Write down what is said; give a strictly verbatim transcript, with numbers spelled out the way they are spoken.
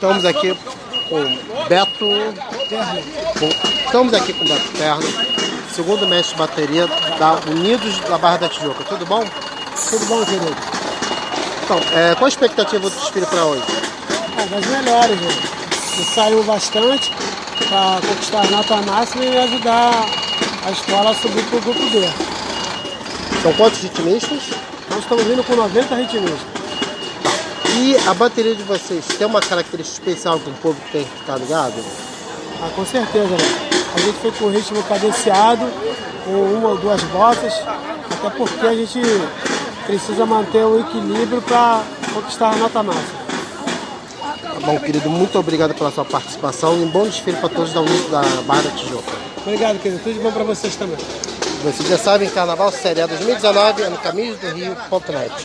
Estamos aqui com Beto. Com, estamos aqui com Beto Terno, segundo mestre de bateria da Unidos da Barra da Tijuca. Tudo bom? Tudo bom, querido? Então, é, qual a expectativa do desfile para hoje? É, das melhores, né? Saiu bastante para conquistar a nota máxima e ajudar a escola a subir para o grupo B. São quantos ritmistas? Nós estamos vindo com noventa ritmistas. E a bateria de vocês tem uma característica especial que o público tem que ficar ligado? Ah, com certeza, né? A gente foi com ritmo cadenciado, com uma ou duas botas, até porque a gente precisa manter o equilíbrio para conquistar a nota máxima. Tá bom, querido, muito obrigado pela sua participação e um bom desfile para todos da Unidos da Barra da Tijuca. Obrigado, querido. Tudo de bom para vocês também. Vocês já sabem, Carnaval Série A dois mil e dezenove é no caminho do Rio ponto net.